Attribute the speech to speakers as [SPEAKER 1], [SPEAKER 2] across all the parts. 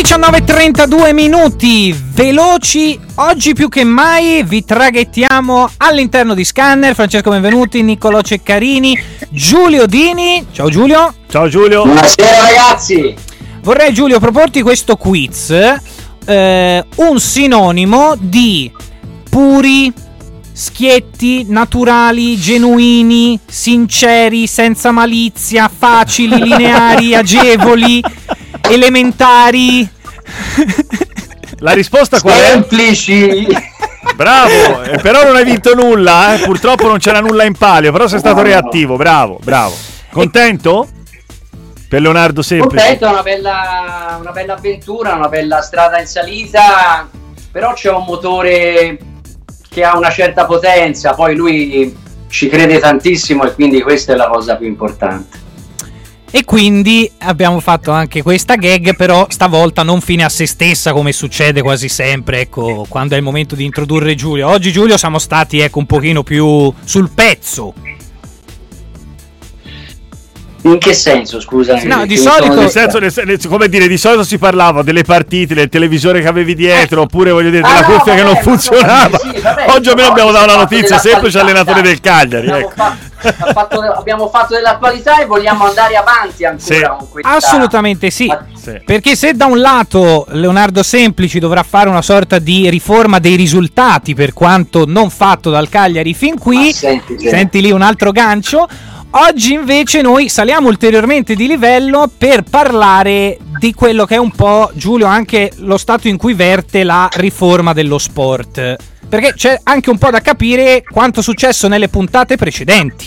[SPEAKER 1] 19:32 minuti, veloci, oggi più che mai vi traghettiamo all'interno di Scanner. Francesco Benvenuti, Niccolò Ceccarini, Giulio Dini. Ciao Giulio.
[SPEAKER 2] Ciao Giulio.
[SPEAKER 3] Buonasera ragazzi.
[SPEAKER 1] Vorrei, Giulio, proporti questo quiz, un sinonimo di puri, schietti, naturali, genuini, sinceri, senza malizia, facili, lineari, agevoli, elementari.
[SPEAKER 2] La risposta qual è?
[SPEAKER 3] Semplici.
[SPEAKER 2] Bravo, però non hai vinto nulla, purtroppo non c'era nulla in palio, però sei stato reattivo, bravo. Contento? Per Leonardo Semplice.
[SPEAKER 3] Contento, una bella avventura, una bella strada in salita, però c'è un motore che ha una certa potenza, poi lui ci crede tantissimo e quindi questa è la cosa più importante.
[SPEAKER 1] E quindi abbiamo fatto anche questa gag, però stavolta non fine a se stessa come succede quasi sempre, ecco, quando è il momento di introdurre Giulio. Oggi, Giulio, siamo stati un pochino più sul pezzo.
[SPEAKER 3] In che senso, scusa?
[SPEAKER 1] No, di solito
[SPEAKER 2] nel senso, come dire, di solito si parlava delle partite, del televisore che avevi dietro, oppure voglio dire della cuffia che non funzionava. Oggi almeno abbiamo dato una notizia semplice, allenatore del Cagliari.
[SPEAKER 3] Abbiamo fatto dell'attualità e vogliamo andare avanti ancora con questa...
[SPEAKER 1] Assolutamente sì. Perché se da un lato Leonardo Semplici dovrà fare una sorta di riforma dei risultati per quanto non fatto dal Cagliari fin qui, senti lì un altro gancio. Oggi invece noi saliamo ulteriormente di livello per parlare di quello che è un po', Giulio, anche lo stato in cui verte la riforma dello sport. Perché c'è anche un po' da capire quanto è successo nelle puntate precedenti.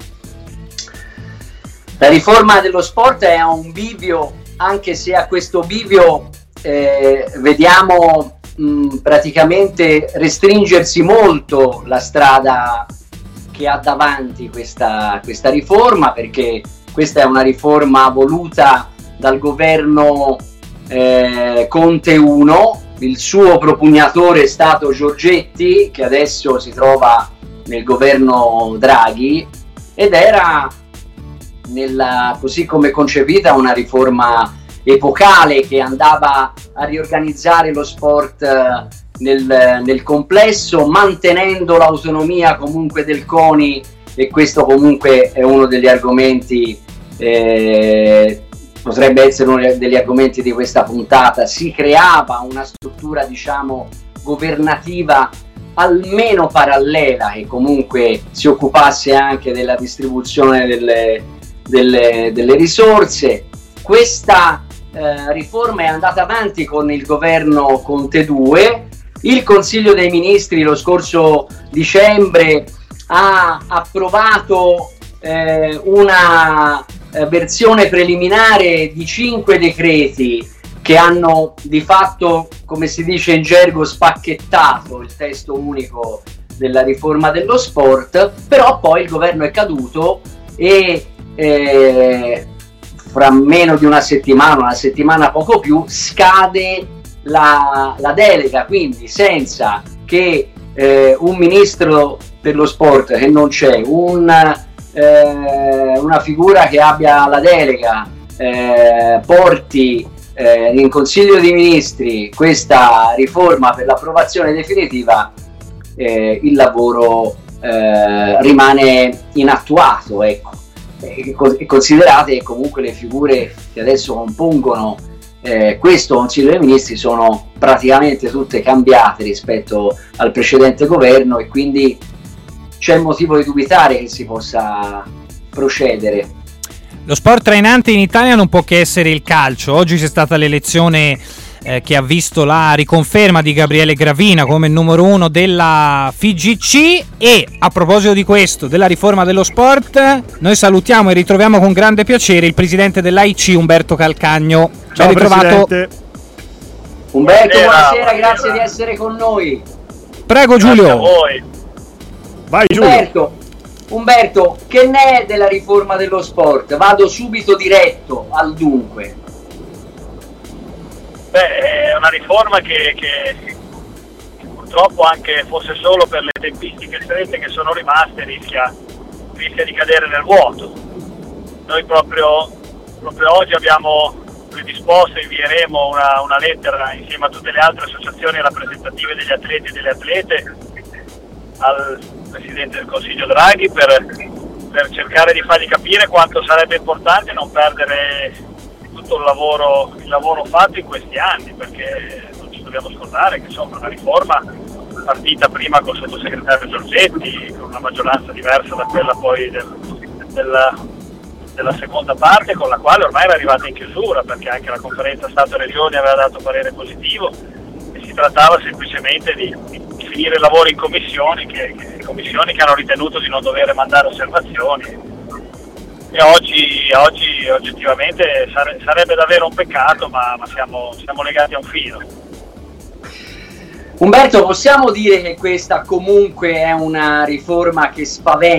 [SPEAKER 3] La riforma dello sport è un bivio, anche se a questo bivio vediamo praticamente restringersi molto la strada che ha davanti questa riforma, perché questa è una riforma voluta dal governo Conte 1, il suo propugnatore è stato Giorgetti, che adesso si trova nel governo Draghi, ed era, così come concepita, una riforma epocale che andava a riorganizzare lo sport nel complesso, mantenendo l'autonomia comunque del CONI, e questo comunque è uno degli argomenti, potrebbe essere uno degli argomenti di questa puntata. Si creava una struttura, diciamo, governativa almeno parallela, che comunque si occupasse anche della distribuzione delle risorse. Questa riforma è andata avanti con il governo Conte 2. Il Consiglio dei Ministri lo scorso dicembre ha approvato una versione preliminare di 5 decreti che hanno di fatto, come si dice in gergo, spacchettato il testo unico della riforma dello sport, però poi il governo è caduto e fra meno di una settimana poco più, scade la delega, quindi senza che un ministro per lo sport, che non c'è, una figura che abbia la delega, porti in Consiglio dei Ministri questa riforma per l'approvazione definitiva, il lavoro rimane inattuato, ecco. E considerate che comunque le figure che adesso compongono questo Consiglio dei Ministri sono praticamente tutte cambiate rispetto al precedente governo, e quindi c'è motivo di dubitare che si possa procedere.
[SPEAKER 1] Lo sport trainante in Italia non può che essere il calcio. Oggi c'è stata l'elezione che ha visto la riconferma di Gabriele Gravina come numero 1 della FIGC, e a proposito di questo, della riforma dello sport, noi salutiamo e ritroviamo con grande piacere il presidente dell'AIC, Umberto Calcagno.
[SPEAKER 2] Ciao Presidente.
[SPEAKER 3] Umberto, buonasera, grazie di essere con noi.
[SPEAKER 1] Prego Giulio.
[SPEAKER 4] Grazie a voi.
[SPEAKER 2] Vai Giulio.
[SPEAKER 3] Umberto, che ne è della riforma dello sport? Vado subito diretto al dunque.
[SPEAKER 4] È una riforma che purtroppo, anche fosse solo per le tempistiche strette che sono rimaste, rischia di cadere nel vuoto. Noi proprio oggi abbiamo predisposto, invieremo una lettera insieme a tutte le altre associazioni rappresentative degli atleti e delle atlete al Presidente del Consiglio Draghi per cercare di fargli capire quanto sarebbe importante non perdere tutto il lavoro fatto in questi anni, perché non ci dobbiamo scordare che insomma la riforma partita prima col sottosegretario Giorgetti, con una maggioranza diversa da quella poi della seconda parte, con la quale ormai era arrivata in chiusura, perché anche la conferenza Stato-Regioni aveva dato parere positivo e si trattava semplicemente di finire il lavoro in commissioni che hanno ritenuto di non dover mandare osservazioni, e oggi oggettivamente sarebbe davvero un peccato, ma siamo legati a un filo.
[SPEAKER 3] Umberto, possiamo dire che questa comunque è una riforma che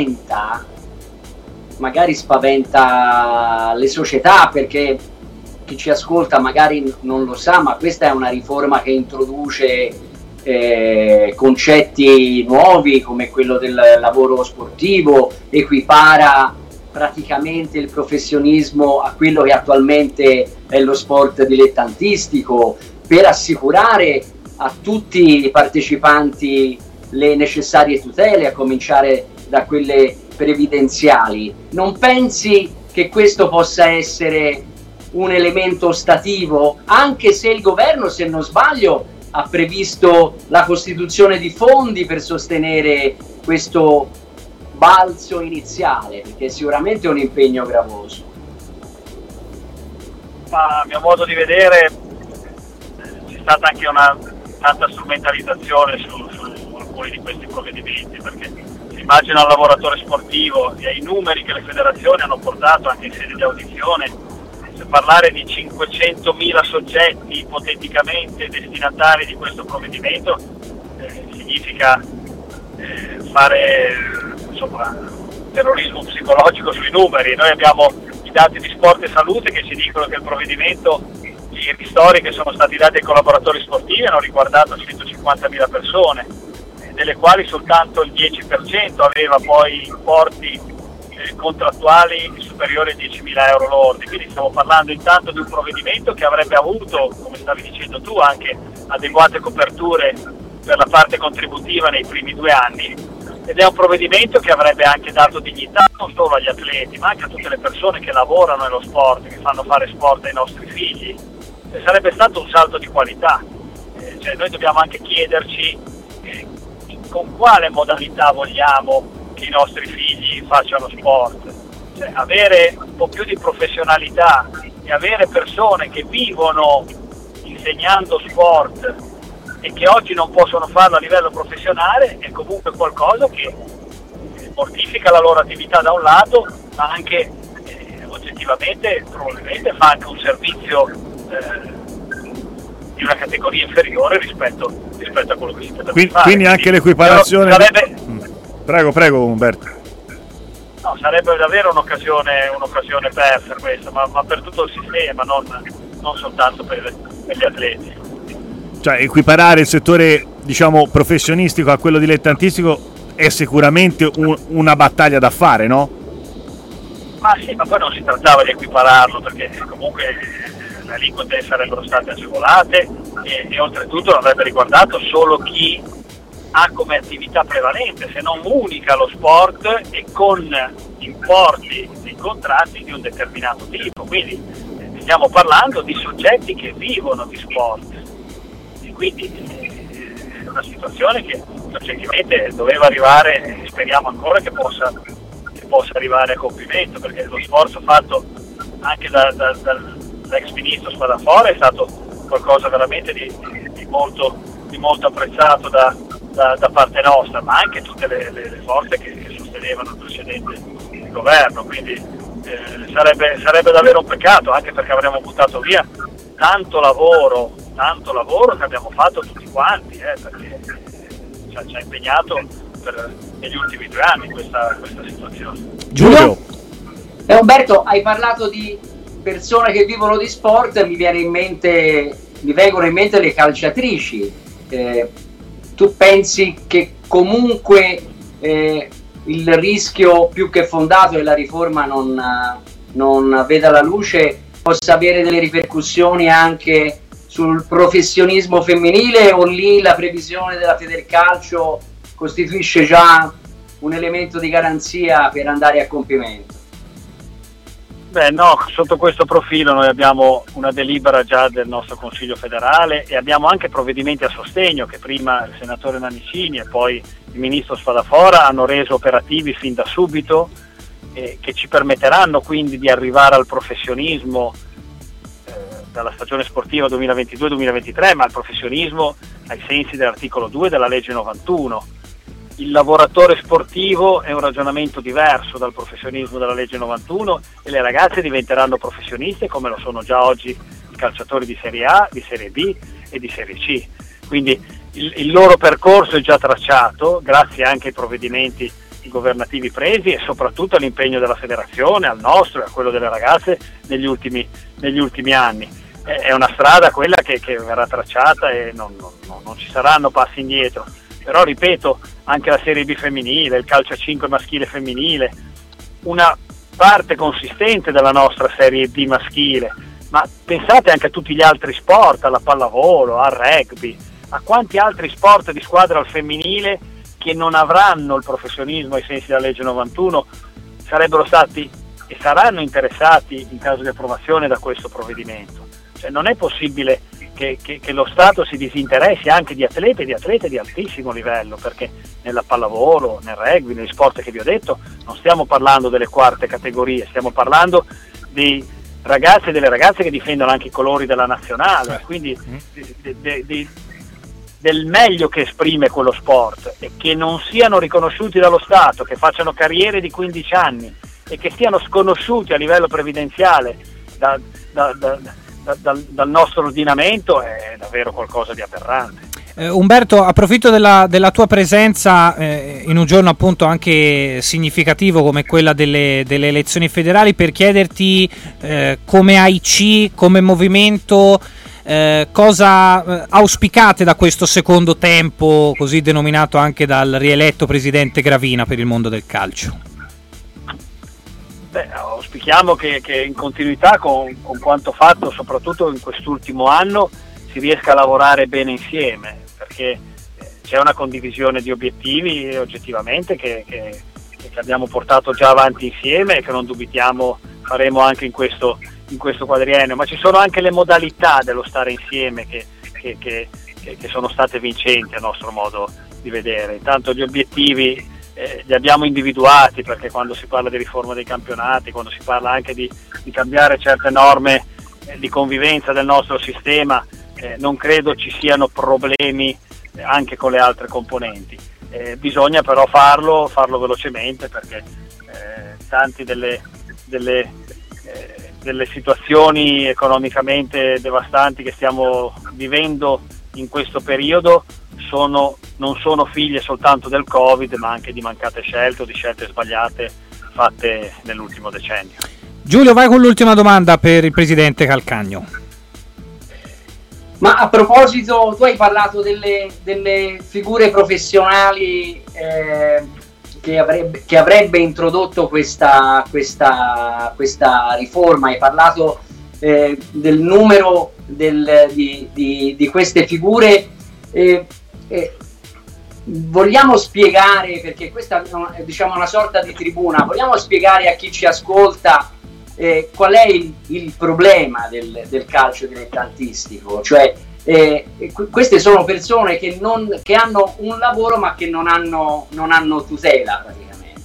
[SPEAKER 3] magari spaventa le società, perché chi ci ascolta magari non lo sa, ma questa è una riforma che introduce concetti nuovi come quello del lavoro sportivo, equipara praticamente il professionismo a quello che attualmente è lo sport dilettantistico, per assicurare a tutti i partecipanti le necessarie tutele, a cominciare da quelle previdenziali. Non pensi che questo possa essere un elemento ostativo, anche se il governo, se non sbaglio, ha previsto la costituzione di fondi per sostenere questo balzo iniziale, perché sicuramente è un impegno gravoso?
[SPEAKER 4] Ma a mio modo di vedere c'è stata anche una tanta strumentalizzazione su alcuni di questi provvedimenti, perché si immagina un lavoratore sportivo e ai numeri che le federazioni hanno portato anche in sede di audizione. Parlare di 500.000 soggetti ipoteticamente destinatari di questo provvedimento significa fare terrorismo psicologico sui numeri. Noi abbiamo i dati di Sport e Salute che ci dicono che il provvedimento, i ristori che sono stati dati ai collaboratori sportivi hanno riguardato 150.000 persone, delle quali soltanto il 10% aveva poi importi contrattuali superiori a 10.000 euro lordi. Quindi stiamo parlando intanto di un provvedimento che avrebbe avuto, come stavi dicendo tu, anche adeguate coperture per la parte contributiva nei primi 2 anni, ed è un provvedimento che avrebbe anche dato dignità non solo agli atleti ma anche a tutte le persone che lavorano nello sport, che fanno fare sport ai nostri figli, e sarebbe stato un salto di qualità. Noi dobbiamo anche chiederci con quale modalità vogliamo che i nostri figli facciano sport. Avere un po' più di professionalità e avere persone che vivono insegnando sport e che oggi non possono farlo a livello professionale è comunque qualcosa che mortifica la loro attività da un lato, ma anche oggettivamente probabilmente fa anche un servizio di una categoria inferiore rispetto a quello che si potrebbe fare.
[SPEAKER 2] Quindi anche l'equiparazione Prego Umberto.
[SPEAKER 4] No, sarebbe davvero un'occasione persa questa, ma per tutto il sistema, non soltanto per gli atleti.
[SPEAKER 2] Cioè, equiparare il settore, diciamo, professionistico a quello dilettantistico è sicuramente una battaglia da fare, no?
[SPEAKER 4] Ma sì, ma poi non si trattava di equipararlo, perché comunque le aliquote sarebbero state agevolate e oltretutto avrebbe riguardato solo chi ha come attività prevalente, se non unica, lo sport, e con importi di contratti di un determinato tipo. Quindi stiamo parlando di soggetti che vivono di sport, e quindi è una situazione che oggettivamente doveva arrivare, e speriamo ancora che possa arrivare a compimento, perché lo sforzo fatto anche dall'ex ministro Spadafora è stato qualcosa veramente di molto apprezzato da parte nostra, ma anche tutte le forze che sostenevano il precedente governo. Quindi sarebbe davvero un peccato, anche perché avremmo buttato via tanto lavoro che abbiamo fatto tutti quanti, perché ci ha impegnato negli ultimi 2 anni questa situazione.
[SPEAKER 2] Giulio?
[SPEAKER 3] Umberto, hai parlato di persone che vivono di sport, mi vengono in mente le calciatrici. Tu pensi che comunque il rischio più che fondato e la riforma non veda la luce possa avere delle ripercussioni anche sul professionismo femminile, o lì la previsione della Federcalcio costituisce già un elemento di garanzia per andare a compimento?
[SPEAKER 4] Beh no, sotto questo profilo noi abbiamo una delibera già del nostro Consiglio federale e abbiamo anche provvedimenti a sostegno che prima il senatore Nannicini e poi il ministro Spadafora hanno reso operativi fin da subito, che ci permetteranno quindi di arrivare al professionismo dalla stagione sportiva 2022-2023, ma al professionismo ai sensi dell'articolo 2 della legge 91. Il lavoratore sportivo è un ragionamento diverso dal professionismo della legge 91 e le ragazze diventeranno professioniste come lo sono già oggi i calciatori di Serie A, di Serie B e di Serie C. Quindi il loro percorso è già tracciato grazie anche ai provvedimenti governativi presi e soprattutto all'impegno della federazione, al nostro e a quello delle ragazze negli ultimi anni. È una strada quella che verrà tracciata e non ci saranno passi indietro. Però ripeto, anche la Serie B femminile, il calcio a 5 maschile e femminile, una parte consistente della nostra Serie D maschile, ma pensate anche a tutti gli altri sport, alla pallavolo, al rugby, a quanti altri sport di squadra al femminile che non avranno il professionismo ai sensi della legge 91 sarebbero stati e saranno interessati in caso di approvazione da questo provvedimento. Cioè, non è possibile che lo Stato si disinteressi anche di atlete di altissimo livello, perché nella pallavolo, nel rugby, negli sport che vi ho detto, non stiamo parlando delle quarte categorie, stiamo parlando dei ragazzi e delle ragazze che difendono anche i colori della nazionale, quindi del meglio che esprime quello sport, e che non siano riconosciuti dallo Stato, che facciano carriere di 15 anni e che siano sconosciuti a livello previdenziale dal nostro ordinamento è davvero qualcosa di aberrante.
[SPEAKER 1] Umberto, approfitto della tua presenza in un giorno appunto anche significativo come quella delle elezioni federali per chiederti come AIC, come movimento, cosa auspicate da questo secondo tempo così denominato anche dal rieletto presidente Gravina per il mondo del calcio?
[SPEAKER 4] Beh, auspichiamo che in continuità con quanto fatto soprattutto in quest'ultimo anno si riesca a lavorare bene insieme, perché c'è una condivisione di obiettivi oggettivamente che abbiamo portato già avanti insieme e che non dubitiamo faremo anche in questo quadriennio, ma ci sono anche le modalità dello stare insieme che sono state vincenti a nostro modo di vedere. Intanto gli obiettivi li abbiamo individuati, perché quando si parla di riforma dei campionati, quando si parla anche di cambiare certe norme di convivenza del nostro sistema, non credo ci siano problemi anche con le altre componenti. Bisogna però farlo velocemente, perché tanti delle situazioni economicamente devastanti che stiamo vivendo in questo periodo non sono figlie soltanto del Covid, ma anche di mancate scelte o di scelte sbagliate fatte nell'ultimo decennio.
[SPEAKER 1] Giulio, vai con l'ultima domanda per il presidente Calcagno.
[SPEAKER 3] Ma a proposito, tu hai parlato delle figure professionali che avrebbe introdotto questa riforma, hai parlato del numero di queste figure. Vogliamo spiegare, perché questa è diciamo una sorta di tribuna, vogliamo spiegare a chi ci ascolta qual è il problema del calcio dilettantistico? Cioè queste sono persone che hanno un lavoro ma che non hanno tutela praticamente.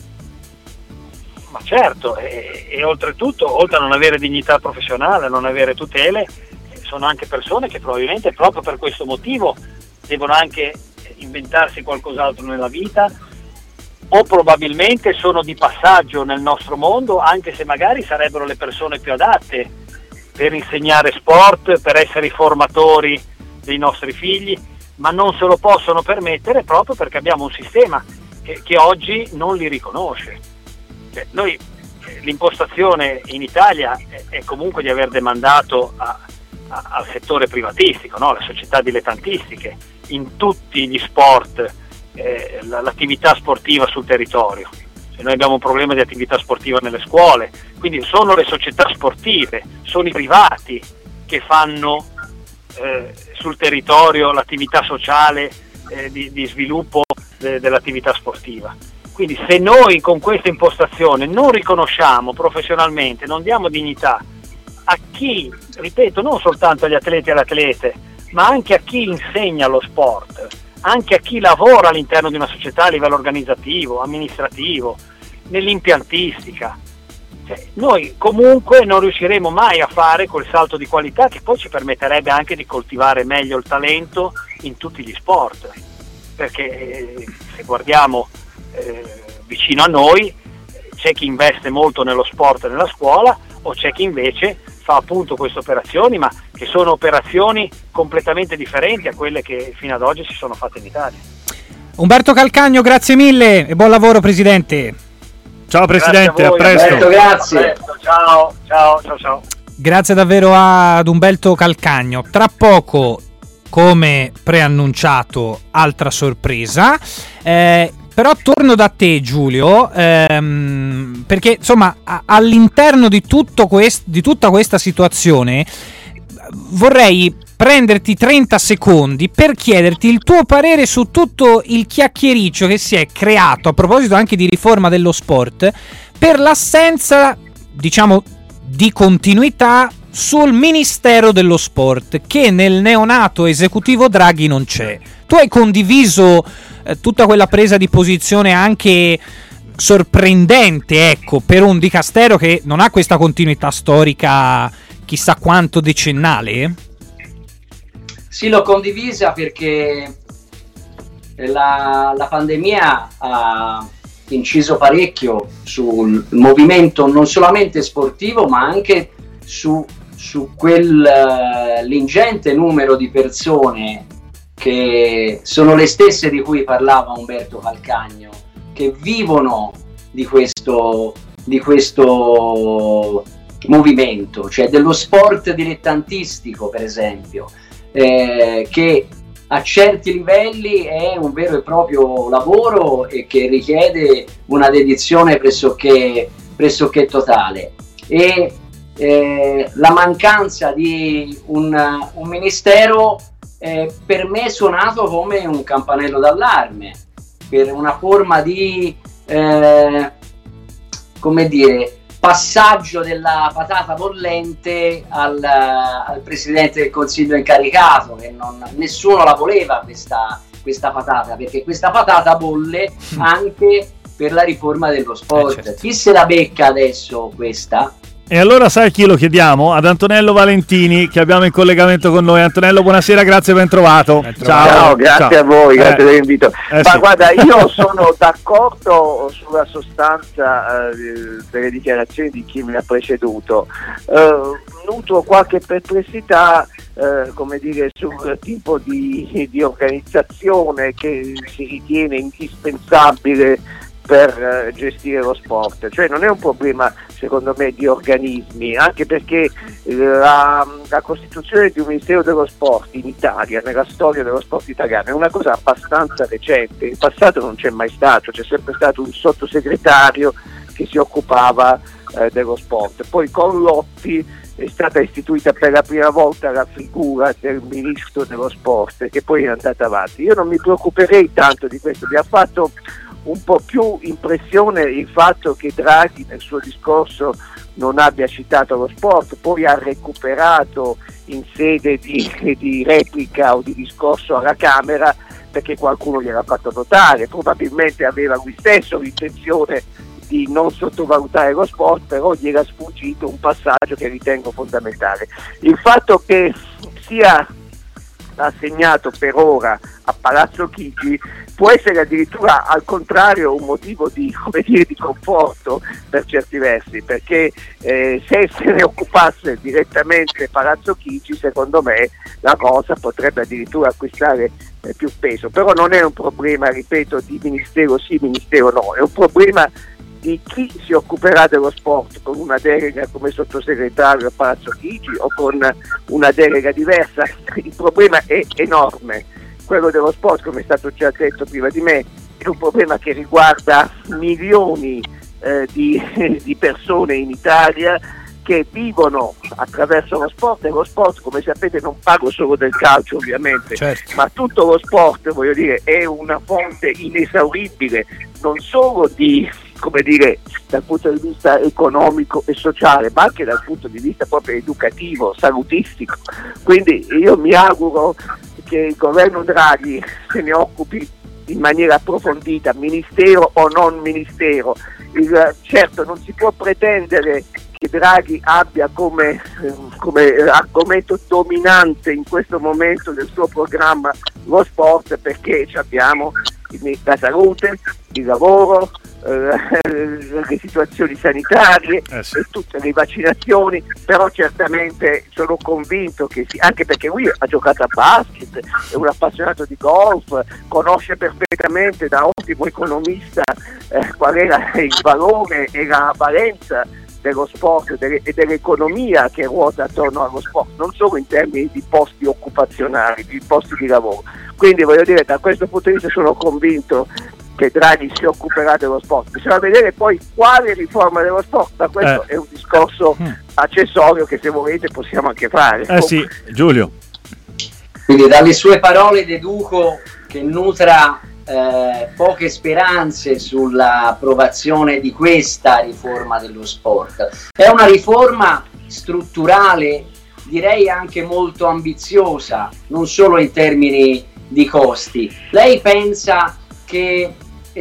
[SPEAKER 4] Ma certo, e oltretutto, oltre a non avere dignità professionale, a non avere tutele, sono anche persone che probabilmente proprio per questo motivo devono anche inventarsi qualcos'altro nella vita, o probabilmente sono di passaggio nel nostro mondo, anche se magari sarebbero le persone più adatte per insegnare sport, per essere i formatori dei nostri figli, ma non se lo possono permettere proprio perché abbiamo un sistema che oggi non li riconosce. Cioè, noi l'impostazione in Italia è comunque di aver demandato al settore privatistico, no? Le società dilettantistiche, in tutti gli sport, l'attività sportiva sul territorio. noi abbiamo un problema di attività sportiva nelle scuole, quindi sono le società sportive, sono i privati che fanno sul territorio l'attività sociale di sviluppo dell'attività sportiva. Quindi se noi con questa impostazione non riconosciamo professionalmente, non diamo dignità a chi, ripeto, non soltanto agli atleti e alle atlete, ma anche a chi insegna lo sport, anche a chi lavora all'interno di una società a livello organizzativo, amministrativo, nell'impiantistica, noi comunque non riusciremo mai a fare quel salto di qualità che poi ci permetterebbe anche di coltivare meglio il talento in tutti gli sport, perché se guardiamo vicino a noi c'è chi investe molto nello sport e nella scuola, o c'è chi invece fa appunto queste operazioni, ma che sono operazioni completamente differenti a quelle che fino ad oggi si sono fatte in Italia.
[SPEAKER 1] Umberto Calcagno, grazie mille e buon lavoro, Presidente.
[SPEAKER 2] Ciao Presidente, a presto.
[SPEAKER 3] Umberto, grazie.
[SPEAKER 4] Ciao.
[SPEAKER 1] Grazie davvero ad Umberto Calcagno. Tra poco, come preannunciato, altra sorpresa. Però torno da te, Giulio, perché insomma all'interno di tutta questa situazione vorrei prenderti 30 secondi per chiederti il tuo parere su tutto il chiacchiericcio che si è creato a proposito anche di riforma dello sport, per l'assenza, diciamo, di continuità sul Ministero dello Sport, che nel neonato esecutivo Draghi non c'è. Tu hai condiviso tutta quella presa di posizione anche sorprendente, ecco, per un dicastero che non ha questa continuità storica chissà quanto decennale?
[SPEAKER 3] Sì, l'ho condivisa perché la pandemia ha inciso parecchio sul movimento non solamente sportivo, ma anche su l'ingente numero di persone che sono le stesse di cui parlava Umberto Calcagno, che vivono di questo movimento, cioè dello sport dilettantistico, per esempio, che a certi livelli è un vero e proprio lavoro e che richiede una dedizione pressoché totale, e la mancanza di un ministero per me è suonato come un campanello d'allarme per una forma di passaggio della patata bollente al Presidente del Consiglio incaricato, che nessuno la voleva questa patata, perché questa patata bolle anche per la riforma dello sport. Certo. Chi se la becca adesso questa?
[SPEAKER 2] E allora sai chi lo chiediamo? Ad Antonello Valentini, che abbiamo in collegamento con noi. Antonello, buonasera, grazie, ben trovato.
[SPEAKER 5] Ciao, grazie a voi, grazie dell'invito. Ma
[SPEAKER 2] sì.
[SPEAKER 5] Guarda, io sono d'accordo sulla sostanza delle dichiarazioni di chi mi ha preceduto. Nutro qualche perplessità sul tipo di organizzazione che si ritiene indispensabile per gestire lo sport. Cioè non è un problema, secondo me, di organismi, anche perché la costituzione di un Ministero dello Sport in Italia, nella storia dello sport italiano, è una cosa abbastanza recente. In passato non c'è mai stato, c'è sempre stato un sottosegretario che si occupava dello sport. Poi con Lotti è stata istituita per la prima volta la figura del ministro dello sport, che poi è andata avanti. Io non mi preoccuperei tanto di questo, mi ha fatto un po' più impressione il fatto che Draghi nel suo discorso non abbia citato lo sport, poi ha recuperato in sede di replica o di discorso alla Camera, perché qualcuno gliel'ha fatto notare. Probabilmente aveva lui stesso l'intenzione di non sottovalutare lo sport, però gli era sfuggito un passaggio che ritengo fondamentale. Il fatto che sia assegnato per ora a Palazzo Chigi può essere addirittura al contrario un motivo di conforto per certi versi, perché se se ne occupasse direttamente Palazzo Chigi, secondo me la cosa potrebbe addirittura acquistare più peso. Però non è un problema, ripeto, di ministero sì, ministero no, è un problema di chi si occuperà dello sport, con una delega come sottosegretario a Palazzo Chigi o con una delega diversa. Il problema è enorme. Quello dello sport, come è stato già detto prima di me, è un problema che riguarda milioni di persone in Italia che vivono attraverso lo sport, e lo sport, come sapete, non parlo solo del calcio ovviamente,
[SPEAKER 1] certo,
[SPEAKER 5] ma tutto lo sport, voglio dire, è una fonte inesauribile non solo di, come dire, dal punto di vista economico e sociale, ma anche dal punto di vista proprio educativo, salutistico. Quindi io mi auguro che il governo Draghi se ne occupi in maniera approfondita, ministero o non ministero. Certo, non si può pretendere che Draghi abbia come argomento dominante in questo momento del suo programma lo sport, perché abbiamo la salute, il lavoro, le situazioni sanitarie
[SPEAKER 2] sì,
[SPEAKER 5] e tutte le vaccinazioni, però certamente sono convinto che sì, anche perché lui ha giocato a basket, è un appassionato di golf, conosce perfettamente da ottimo economista qual era il valore e la valenza dello sport e dell'economia che ruota attorno allo sport, non solo in termini di posti occupazionali, di posti di lavoro. Quindi voglio dire, da questo punto di vista sono convinto che Draghi si occuperà dello sport. Bisogna vedere poi quale riforma dello sport, ma questo è un discorso accessorio che, se volete, possiamo anche fare.
[SPEAKER 2] Sì, Giulio.
[SPEAKER 3] Quindi dalle sue parole deduco che nutra poche speranze sull'approvazione di questa riforma dello sport. È una riforma strutturale, direi anche molto ambiziosa, non solo in termini di costi. Lei pensa che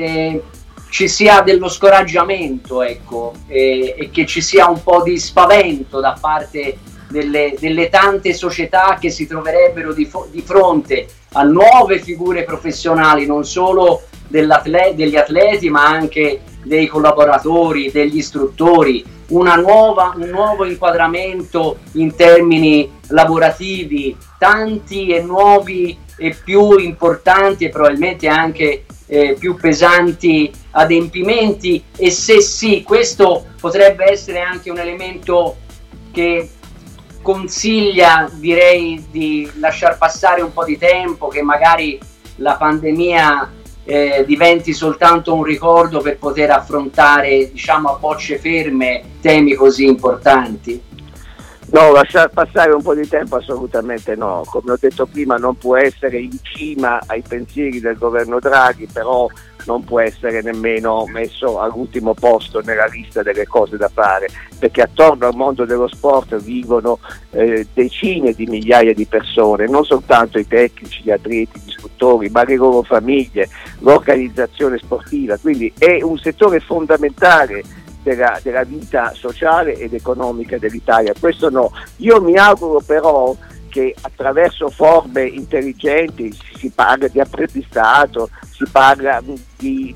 [SPEAKER 3] ci sia dello scoraggiamento, ecco, e che ci sia un po' di spavento da parte delle tante società che si troverebbero di fronte a nuove figure professionali, non solo degli atleti, ma anche dei collaboratori, degli istruttori, un nuovo inquadramento in termini lavorativi, tanti e nuovi e più importanti e probabilmente anche più pesanti adempimenti, e se sì, questo potrebbe essere anche un elemento che consiglia, direi, di lasciar passare un po' di tempo, che magari la pandemia diventi soltanto un ricordo per poter affrontare, diciamo, a bocce ferme temi così importanti?
[SPEAKER 5] No, lasciar passare un po' di tempo assolutamente no. Come ho detto prima, non può essere in cima ai pensieri del governo Draghi, però non può essere nemmeno messo all'ultimo posto nella lista delle cose da fare, perché attorno al mondo dello sport vivono decine di migliaia di persone, non soltanto i tecnici, gli atleti, gli istruttori, ma le loro famiglie, l'organizzazione sportiva. Quindi è un settore fondamentale della vita sociale ed economica dell'Italia. Questo no. Io mi auguro però che attraverso forme intelligenti, si parla di apprendistato, si parla di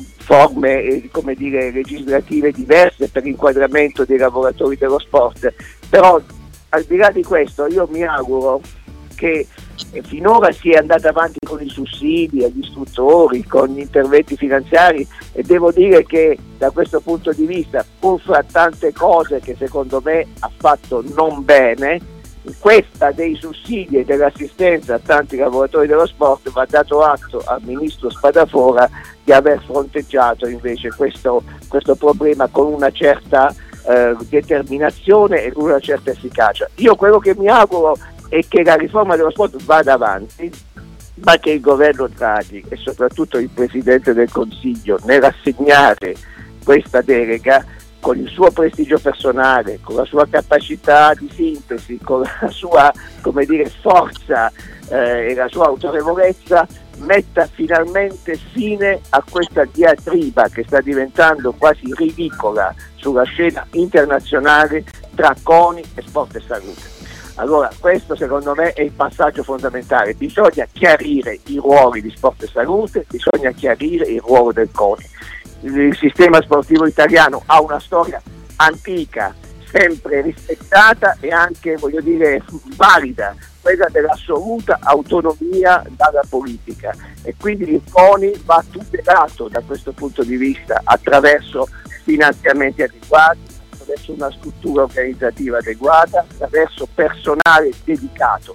[SPEAKER 5] forme come dire, legislative diverse per l'inquadramento dei lavoratori dello sport, però al di là di questo io mi auguro che finora si è andata avanti con i sussidi agli istruttori, con gli interventi finanziari, e devo dire che da questo punto di vista, pur fra tante cose che secondo me ha fatto non bene, questa dei sussidi e dell'assistenza a tanti lavoratori dello sport va dato atto al ministro Spadafora di aver fronteggiato invece questo problema con una certa determinazione e con una certa efficacia. Io quello che mi auguro è che la riforma dello sport vada avanti, ma che il governo Draghi e soprattutto il Presidente del Consiglio, nell'assegnare questa delega, con il suo prestigio personale, con la sua capacità di sintesi, con la sua, come dire, forza e la sua autorevolezza, metta finalmente fine a questa diatriba che sta diventando quasi ridicola sulla scena internazionale tra CONI e Sport e Salute. Allora, questo secondo me è il passaggio fondamentale. Bisogna chiarire i ruoli di Sport e Salute, bisogna chiarire il ruolo del CONI. Il sistema sportivo italiano ha una storia antica, sempre rispettata e anche, voglio dire, valida, quella dell'assoluta autonomia dalla politica, e quindi il CONI va tutelato da questo punto di vista attraverso finanziamenti adeguati, attraverso una struttura organizzativa adeguata, attraverso personale dedicato.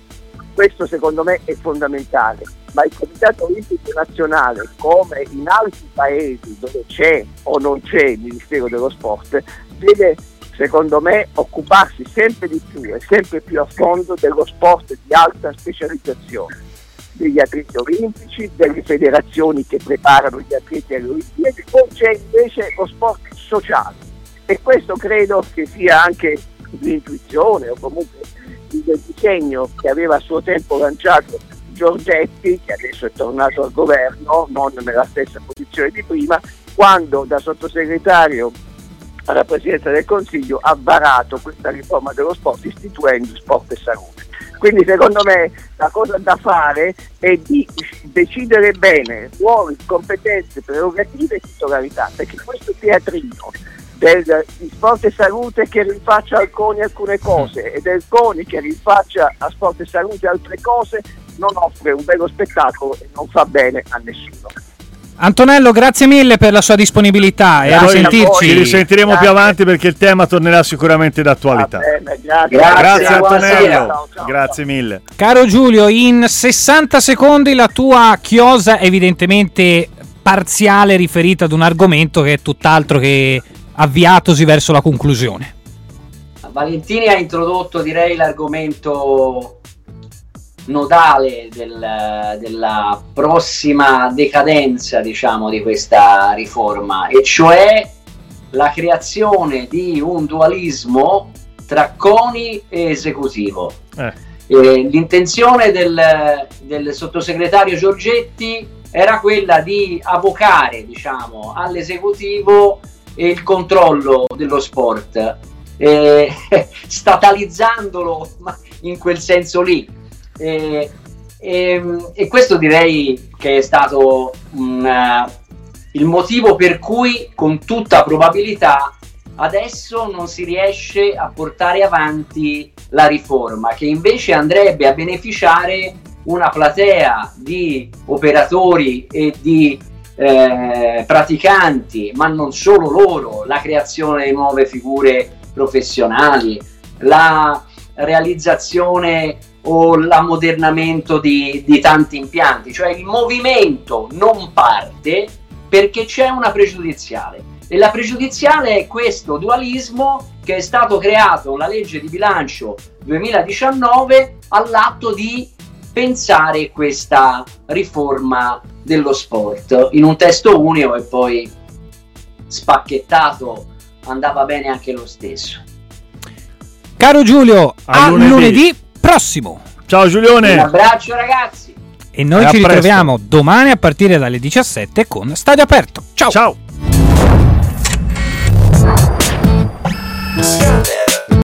[SPEAKER 5] Questo secondo me è fondamentale, ma il Comitato Olimpico Nazionale, come in altri paesi dove c'è o non c'è il Ministero dello Sport, deve secondo me occuparsi sempre di più e sempre più a fondo dello sport di alta specializzazione, degli atleti olimpici, delle federazioni che preparano gli atleti alle Olimpiadi. Poi c'è invece lo sport sociale, e questo credo che sia anche l'intuizione o comunque il disegno che aveva a suo tempo lanciato Giorgetti, che adesso è tornato al governo, non nella stessa posizione di prima, quando da sottosegretario alla Presidenza del Consiglio ha varato questa riforma dello sport istituendo Sport e Salute. Quindi secondo me la cosa da fare è di decidere bene ruoli, competenze, prerogative e titolarità, perché questo teatrino di Sport e Salute che rinfaccia al CONI alcune cose e del CONI che rinfaccia a Sport e Salute altre cose non offre un bello spettacolo e non fa bene a nessuno.
[SPEAKER 1] Antonello, grazie mille per la sua disponibilità e a risentirci.
[SPEAKER 2] Ci risentiremo più avanti perché il tema tornerà sicuramente d'attualità. Grazie Antonello, ciao. Grazie mille.
[SPEAKER 1] Caro Giulio, in 60 secondi la tua chiosa evidentemente parziale riferita ad un argomento che è tutt'altro che avviatosi verso la conclusione.
[SPEAKER 3] Valentini ha introdotto, direi, l'argomento nodale della prossima decadenza, diciamo, di questa riforma, e cioè la creazione di un dualismo tra CONI e esecutivo. L'intenzione del sottosegretario Giorgetti era quella di avocare, diciamo, all'esecutivo il controllo dello sport, statalizzandolo in quel senso lì. E questo direi che è stato il motivo per cui con tutta probabilità adesso non si riesce a portare avanti la riforma, che invece andrebbe a beneficiare una platea di operatori e di praticanti, ma non solo loro, la creazione di nuove figure professionali, la realizzazione o l'ammodernamento di tanti impianti. Cioè il movimento non parte perché c'è una pregiudiziale, e la pregiudiziale è questo dualismo che è stato creato con la legge di bilancio 2019 all'atto di pensare questa riforma dello sport in un testo unico, e poi spacchettato andava bene anche lo stesso.
[SPEAKER 1] Caro Giulio, a lunedì prossimo.
[SPEAKER 2] Ciao Giulione.
[SPEAKER 3] Un abbraccio ragazzi.
[SPEAKER 1] E noi ci ritroviamo domani a partire dalle 17 con Stadio Aperto. Ciao.